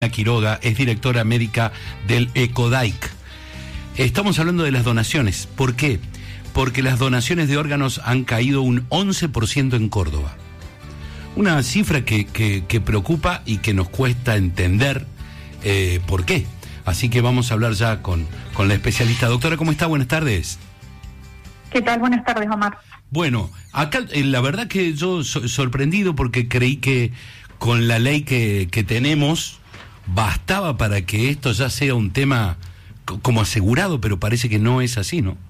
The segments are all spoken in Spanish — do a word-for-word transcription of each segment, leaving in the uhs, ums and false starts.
Quiroga es directora médica del ECODAIC. Estamos hablando de las donaciones. ¿Por qué? Porque las donaciones de órganos han caído un once por ciento en Córdoba. Una cifra que, que, que preocupa y que nos cuesta entender eh, por qué. Así que vamos a hablar ya con, con la especialista. Doctora, ¿cómo está? Buenas tardes. ¿Qué tal? Buenas tardes, Omar. Bueno, acá eh, la verdad que yo so, sorprendido porque creí que con la ley que, que tenemos bastaba para que esto ya sea un tema como asegurado, pero parece que no es así, ¿no?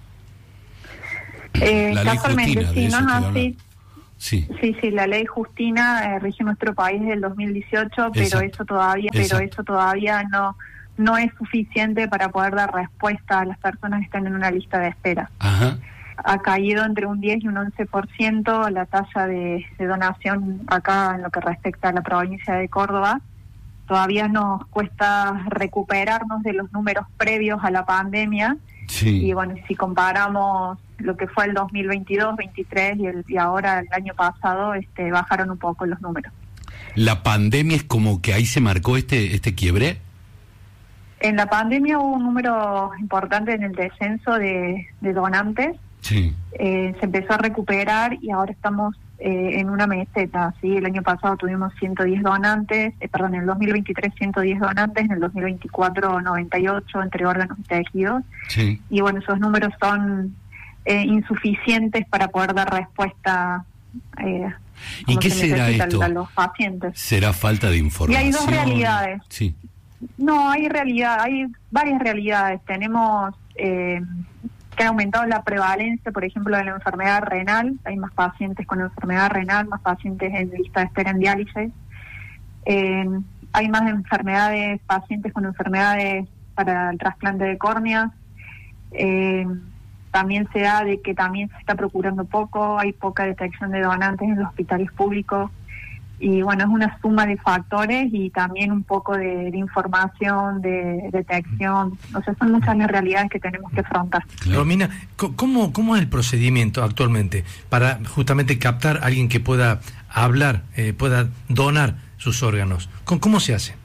Eh, la ley casualmente, Justina, sí, no es así. Sí. sí, sí, la ley Justina eh, rige nuestro país desde el dos mil dieciocho, pero Exacto. eso todavía, Exacto. pero eso todavía no no es suficiente para poder dar respuesta a las personas que están en una lista de espera. Ajá. Ha caído entre un diez y un once por ciento la tasa de, de donación acá en lo que respecta a la provincia de Córdoba. Todavía nos cuesta recuperarnos de los números previos a la pandemia. Sí. Y bueno, si comparamos lo que fue el dos mil veintidós, veintitrés y, el, y ahora el año pasado, este, bajaron un poco los números. ¿La pandemia es como que ahí se marcó este, este quiebre? En la pandemia hubo un número importante en el descenso de, de donantes. Sí. Eh, se empezó a recuperar y ahora estamos eh, en una meseta, ¿sí? El año pasado tuvimos ciento diez donantes, eh, perdón, en el dos mil veintitrés ciento diez donantes, en el dos mil veinticuatro noventa y ocho entre órganos y tejidos. Sí. Y bueno, esos números son eh, insuficientes para poder dar respuesta eh, ¿Y qué será esto? A los pacientes. ¿Será falta de información? Y hay dos realidades. Sí. No, hay realidad, hay varias realidades. Tenemos eh, que ha aumentado la prevalencia, por ejemplo, de la enfermedad renal. Hay más pacientes con enfermedad renal, más pacientes en lista de espera en diálisis. Eh, hay más enfermedades, pacientes con enfermedades para el trasplante de córneas. Eh, también se da de que también se está procurando poco, hay poca detección de donantes en los hospitales públicos. Y bueno, es una suma de factores y también un poco de, de información, de detección. O sea, son muchas las realidades que tenemos que afrontar. Claro. Romina, ¿cómo, ¿cómo es el procedimiento actualmente para justamente captar a alguien que pueda hablar, eh, pueda donar sus órganos? ¿Cómo, cómo se hace?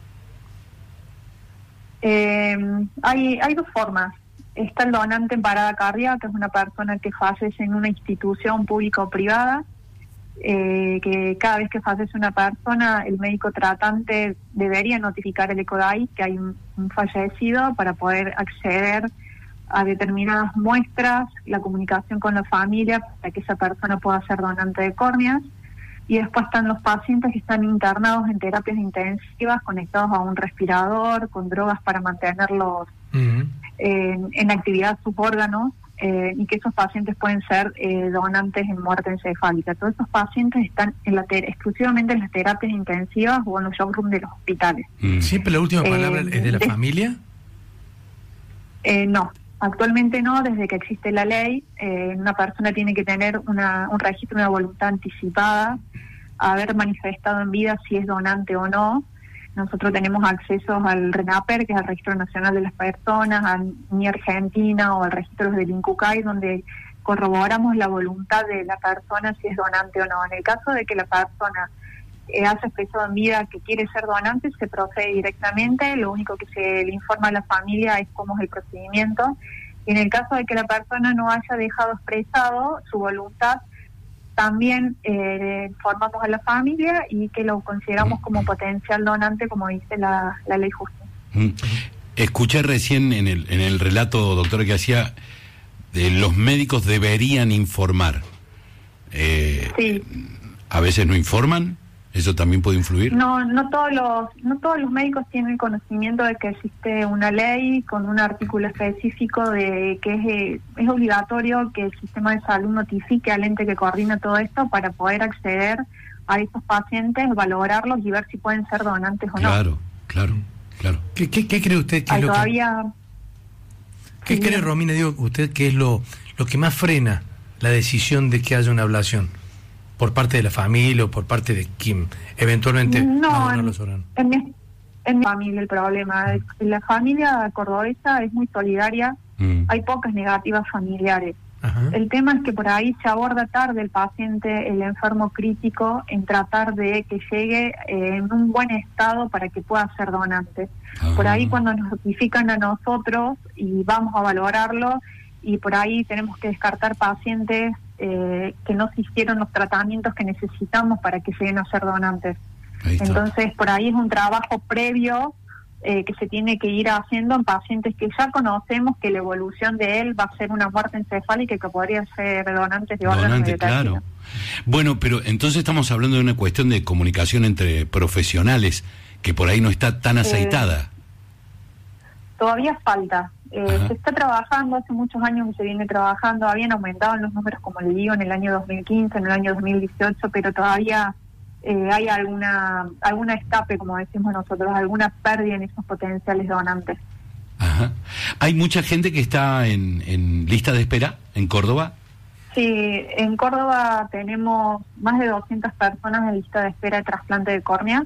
Eh, hay, hay dos formas. Está el donante en parada cardíaca, que es una persona que fallece en una institución pública o privada. Eh, que cada vez que fallece una persona, el médico tratante debería notificar al ECODAIC que hay un, un fallecido para poder acceder a determinadas muestras, la comunicación con la familia para que esa persona pueda ser donante de córneas. Y después están los pacientes que están internados en terapias intensivas, conectados a un respirador, con drogas para mantenerlos uh-huh. en, en actividad sus órganos. Eh, y que esos pacientes pueden ser eh, donantes en muerte encefálica. Todos esos pacientes están en la ter- exclusivamente en las terapias intensivas o en los showrooms de los hospitales. ¿Siempre la última palabra eh, es de la de, familia? Eh, no, actualmente no, desde que existe la ley, eh, una persona tiene que tener una, un registro, una voluntad anticipada, haber manifestado en vida si es donante o no. Nosotros tenemos acceso al RENAPER, que es el Registro Nacional de las Personas, a Mi Argentina o al registro del INCUCAI, donde corroboramos la voluntad de la persona si es donante o no. En el caso de que la persona eh, haya expresado en vida que quiere ser donante, se procede directamente, lo único que se le informa a la familia es cómo es el procedimiento. Y en el caso de que la persona no haya dejado expresado su voluntad, también eh, informamos a la familia y que lo consideramos como potencial donante, como dice la, la ley justa. Escuché recién en el en el relato, doctora, que hacía, de los médicos deberían informar. Eh, sí. ¿A veces no informan? ¿Eso también puede influir? No, no todos los no todos los médicos tienen conocimiento de que existe una ley con un artículo específico de que es, eh, es obligatorio que el sistema de salud notifique al ente que coordina todo esto para poder acceder a esos pacientes, valorarlos y ver si pueden ser donantes o no. Claro, claro, claro. ¿Qué, qué, qué cree usted que Hay es lo todavía... que... ¿Qué cree, Romina, digo, usted que es lo, lo que más frena la decisión de que haya una ablación? ¿Por parte de la familia o por parte de quien eventualmente no, va a donar en, los órganos? En mi, en mi familia el problema. La familia cordobesa es muy solidaria, mm. hay pocas negativas familiares. Ajá. El tema es que por ahí se aborda tarde el paciente, el enfermo crítico, en tratar de que llegue eh, en un buen estado para que pueda ser donante. Ajá. Por ahí cuando nos notifican a nosotros y vamos a valorarlo, y por ahí tenemos que descartar pacientes eh, que no se hicieron los tratamientos que necesitamos para que lleguen a ser donantes. Entonces, por ahí es un trabajo previo eh, que se tiene que ir haciendo en pacientes que ya conocemos que la evolución de él va a ser una muerte encefálica y que podría ser donantes de órganos de claro. Bueno, pero entonces estamos hablando de una cuestión de comunicación entre profesionales que por ahí no está tan aceitada. Eh, todavía falta. Eh, se está trabajando, hace muchos años que se viene trabajando, habían aumentado los números, como le digo, en el año dos mil quince, en el año dos mil dieciocho, pero todavía... Eh, hay alguna alguna escape, como decimos nosotros, alguna pérdida en esos potenciales donantes. Ajá. ¿Hay mucha gente que está en, en lista de espera en Córdoba? Sí, en Córdoba tenemos más de doscientas personas en lista de espera de trasplante de córnea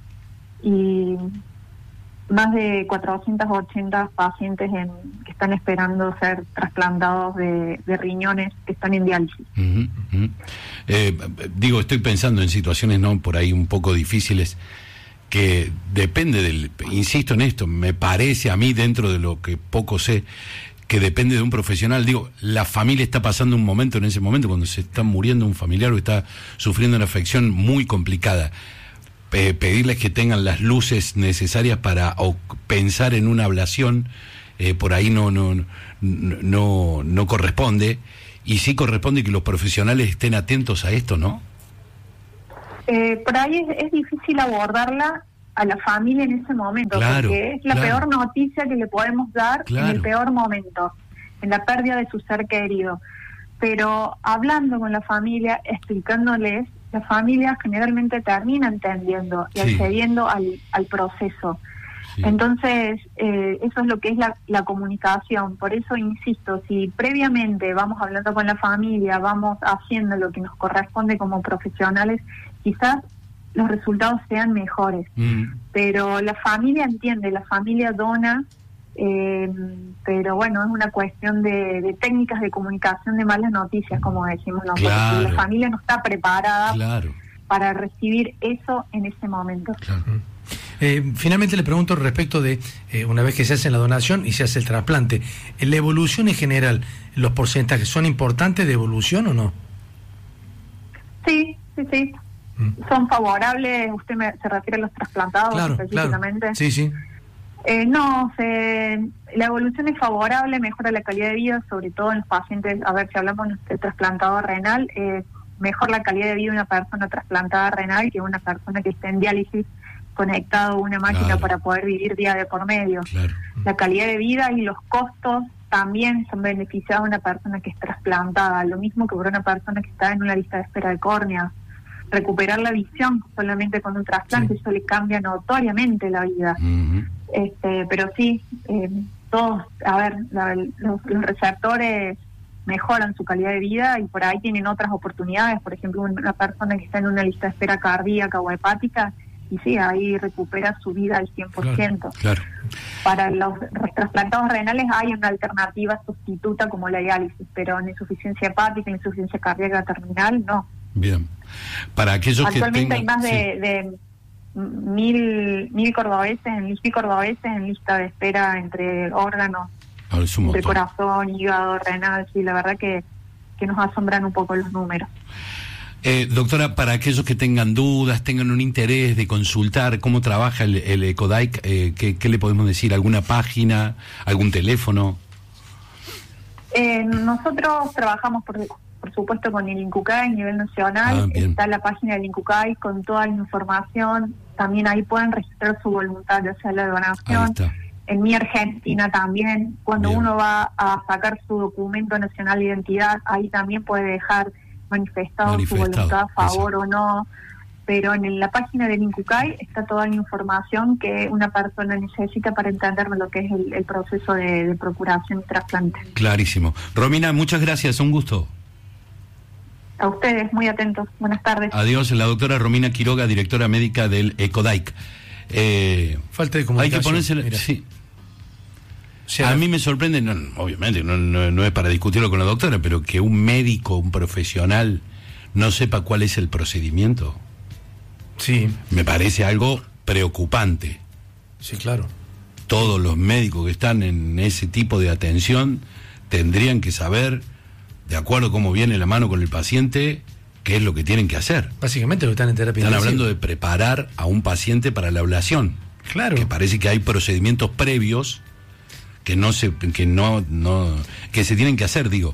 y más de cuatrocientos ochenta pacientes en, que están esperando ser trasplantados de, de riñones que están en diálisis. Uh-huh, uh-huh. Eh, digo, estoy pensando en situaciones no por ahí un poco difíciles que depende del, insisto en esto, me parece a mí dentro de lo que poco sé, que depende de un profesional. Digo, la familia está pasando un momento en ese momento cuando se está muriendo un familiar o está sufriendo una afección muy complicada. Eh, pedirles que tengan las luces necesarias para o pensar en una ablación, eh, por ahí no, no, no, no, no corresponde, y sí corresponde que los profesionales estén atentos a esto, ¿no? Eh, por ahí es, es difícil abordarla a la familia en ese momento, claro, porque es la claro. peor noticia que le podemos dar claro. en el peor momento, en la pérdida de su ser querido. Pero hablando con la familia, explicándoles, la familia generalmente termina entendiendo y sí. accediendo al, al proceso. Sí. Entonces, eh, eso es lo que es la, la comunicación. Por eso insisto, si previamente vamos hablando con la familia, vamos haciendo lo que nos corresponde como profesionales, quizás los resultados sean mejores. Mm. Pero la familia entiende, la familia dona, eh, pero bueno, es una cuestión de, de técnicas de comunicación de malas noticias, como decimos nosotros. Claro. La familia no está preparada claro. para recibir eso en ese momento. Claro. Eh, finalmente le pregunto respecto de, eh, una vez que se hace la donación y se hace el trasplante, ¿la evolución en general, los porcentajes son importantes de evolución o no? Sí, sí, sí. Mm. Son favorables, usted me, se refiere a los trasplantados claro, específicamente. Claro. Sí, sí. Eh, no, se, la evolución es favorable, mejora la calidad de vida, sobre todo en los pacientes, a ver si hablamos de trasplantado renal, eh, mejor la calidad de vida de una persona trasplantada renal que una persona que esté en diálisis conectado a una máquina claro. para poder vivir día de por medio. Claro. La calidad de vida y los costos también son beneficiados a una persona que es trasplantada, lo mismo que por una persona que está en una lista de espera de córnea. Recuperar la visión solamente con un trasplante, sí. eso le cambia notoriamente la vida. Uh-huh. Este, pero sí, eh, todos, a ver, la, los, los receptores mejoran su calidad de vida y por ahí tienen otras oportunidades. Por ejemplo, una persona que está en una lista de espera cardíaca o hepática, y sí, ahí recupera su vida al cien por ciento. Claro, claro. Para los trasplantados renales hay una alternativa sustituta como la diálisis, pero en insuficiencia hepática, en insuficiencia cardíaca terminal, no. Bien. Para aquellos Actualmente que tengan, hay más sí. de, de mil, mil cordobeses, en, mil cordobeses en lista de espera entre órganos, entre corazón, hígado, renal, sí, la verdad que, que nos asombran un poco los números. Eh, doctora, para aquellos que tengan dudas, tengan un interés de consultar cómo trabaja el, el EcoDike, eh, ¿qué, ¿qué le podemos decir? ¿Alguna página? ¿Algún teléfono? Eh, nosotros trabajamos, por, por supuesto, con el INCUCAI a nivel nacional. Ah, está la página del INCUCAI con toda la información. También ahí pueden registrar su voluntad, ya sea la donación. En Mi Argentina también. Cuando bien. Uno va a sacar su documento nacional de identidad, ahí también puede dejar manifestado, manifestado su voluntad a favor eso. O no, pero en la página del INCUCAI está toda la información que una persona necesita para entender lo que es el, el proceso de, de procuración y trasplante. Clarísimo. Romina, muchas gracias, un gusto. A ustedes, muy atentos. Buenas tardes. Adiós, la doctora Romina Quiroga, directora médica del EcoDike. Eh, Falta de comunicación. Hay que ponerse... Sí. O sea, a mí me sorprende, no, obviamente, no, no, no es para discutirlo con la doctora, pero que un médico, un profesional, no sepa cuál es el procedimiento. Sí. Me parece algo preocupante. Sí, claro. Todos los médicos que están en ese tipo de atención tendrían que saber, de acuerdo a cómo viene la mano con el paciente, qué es lo que tienen que hacer. Básicamente lo están en terapia Están intensiva. hablando de preparar a un paciente para la ablación. Claro. Que parece que hay procedimientos previos que no se, que no, no, que se tienen que hacer, digo.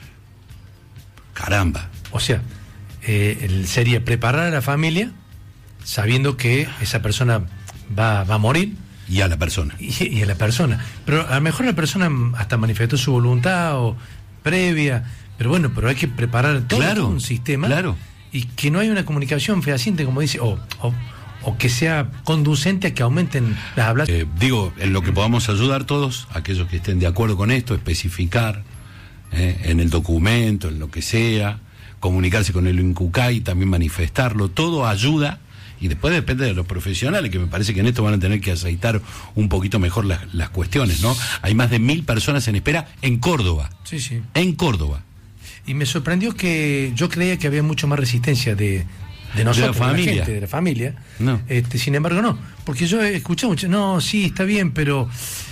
Caramba. O sea, eh, el sería preparar a la familia sabiendo que esa persona va, va a morir. Y a la persona. Y, y a la persona. Pero a lo mejor la persona hasta manifestó su voluntad o previa, pero bueno, pero hay que preparar todo, claro, todo un sistema. Claro. Y que no haya una comunicación fehaciente, como dice, o, o, o que sea conducente a que aumenten las hablas. Eh, digo, en lo que podamos ayudar todos, aquellos que estén de acuerdo con esto, especificar eh, en el documento, en lo que sea, comunicarse con el INCUCAI, también manifestarlo, todo ayuda. Y después depende de los profesionales, que me parece que en esto van a tener que aceitar un poquito mejor las, las cuestiones, ¿no? Hay más de mil personas en espera en Córdoba. Sí, sí. En Córdoba. Y me sorprendió que yo creía que había mucho más resistencia de, de nosotros, de la familia, de la, gente, de la familia. No. Este, sin embargo, no. Porque yo he escuchado mucho, no, sí, está bien, pero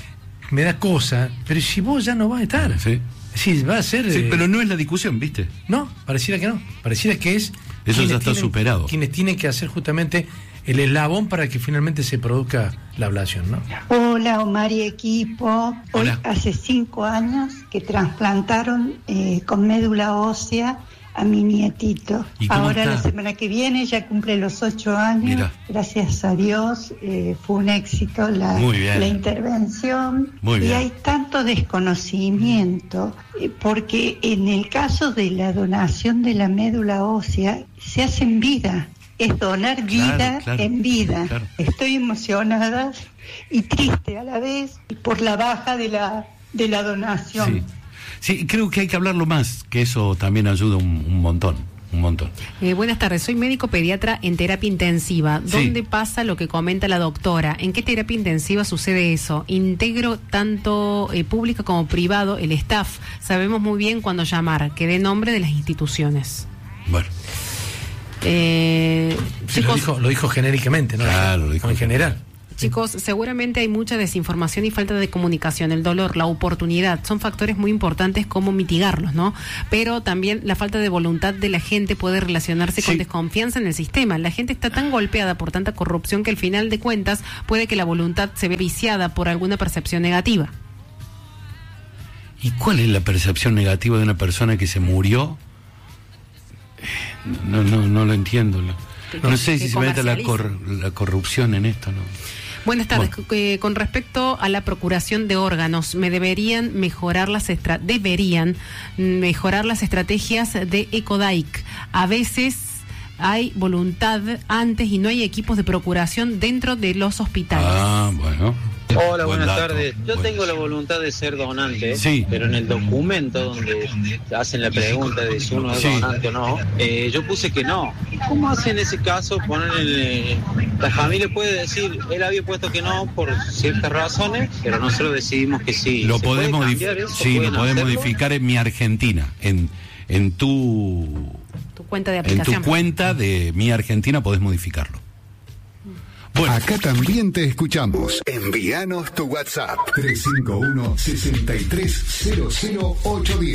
me da cosa. Pero si vos ya no vas a estar. Sí. Sí, va a ser... Sí, eh, pero no es la discusión, ¿viste? No, pareciera que no. Pareciera que es... Eso ya está tienen, superado. Quienes tienen que hacer justamente el eslabón para que finalmente se produzca la ablación, ¿no? Hola, Omar y equipo. Hoy Hola. hace cinco años que trasplantaron eh, con médula ósea a mi nietito. ¿Y cómo Ahora está? la semana que viene ya cumple los ocho años. Mira. Gracias a Dios eh, fue un éxito la, Muy bien. la intervención. Muy bien. Y hay tanto desconocimiento eh, porque en el caso de la donación de la médula ósea se hace en vida. Es donar vida Claro, claro, en vida. claro. Estoy emocionada y triste a la vez por la baja de la de la donación. Sí. Sí, creo que hay que hablarlo más, que eso también ayuda un, un montón, un montón. Eh, buenas tardes, soy médico pediatra en terapia intensiva. ¿Dónde Sí. pasa lo que comenta la doctora? ¿En qué terapia intensiva sucede eso? Integro tanto eh, público como privado el staff. Sabemos muy bien cuándo llamar, que dé nombre de las instituciones. Bueno. Eh, Sí, chicos, lo, dijo, lo dijo genéricamente, ¿no? Claro, lo dijo en general. Chicos, seguramente hay mucha desinformación y falta de comunicación. El dolor, la oportunidad, son factores muy importantes como mitigarlos, ¿no? Pero también la falta de voluntad de la gente puede relacionarse Sí. con desconfianza en el sistema. La gente está tan golpeada por tanta corrupción que al final de cuentas puede que la voluntad se vea viciada por alguna percepción negativa. ¿Y cuál es la percepción negativa de una persona que se murió? No, no, no lo entiendo. No, Que- no sé que si se mete la, comercializa. cor- la corrupción en esto, ¿no? Buenas tardes. Bueno. Eh, con respecto a la procuración de órganos, me deberían mejorar las estra- deberían mejorar las estrategias de ECODAIC. A veces hay voluntad antes y no hay equipos de procuración dentro de los hospitales. Ah, bueno. Hola, Buen buenas dato. tardes. Yo Buen- tengo la voluntad de ser donante, Sí. pero en el documento donde hacen la pregunta de si uno es Sí. donante o no, eh, yo puse que no. ¿Cómo hace en ese caso poner el, la familia puede decir, él había puesto que no por ciertas razones, pero nosotros decidimos que sí? Lo ¿Se podés puede modif- cambiar eso? sí, lo ¿Pueden podés hacerlo? modificar en Mi Argentina, en, en tu Tu cuenta de en aplicación. tu cuenta de Mi Argentina podés modificarlo. Bueno, Acá también te escuchamos. Envíanos tu WhatsApp tres cinco uno, seis tres cero cero ocho uno cero.